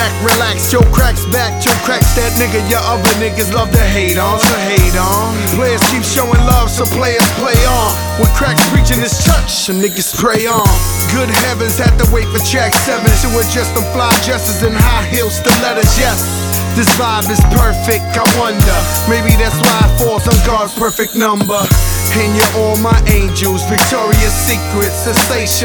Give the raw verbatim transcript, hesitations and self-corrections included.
back, relax, your cracks back, your cracks that nigga your other niggas love to hate on, so hate on. Players keep showing love, so players play on. When cracks preaching this church, and niggas pray on. Good heavens, had to wait for track seven to adjust them fly dresses and high heels stilettos, yes. This vibe is perfect, I wonder, maybe that's why it falls on God's perfect number. And you're all my angels, Victoria's Secret, sensation.